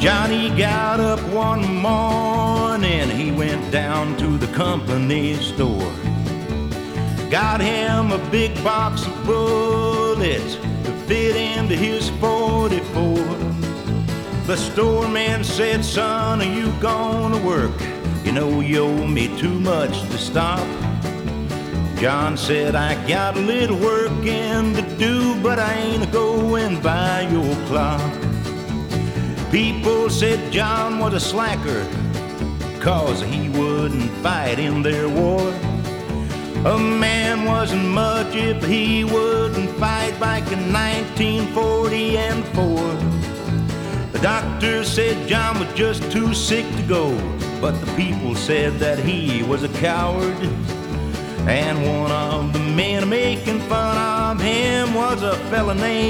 Johnny got up one morning, he went down to the company store. Got him a big box of bullets to fit into his 44. The storeman said, "Son, are you gonna work? You know you owe me too much to stop." John said, "I got a little working to do, but I ain't going by your clock." People said John was a slacker, 'cause he wouldn't fight in their war. A man wasn't much if he wouldn't fight back in 1944. The doctor said John was just too sick to go, but the people said that he was a coward. And one of the men making fun of him was a fella named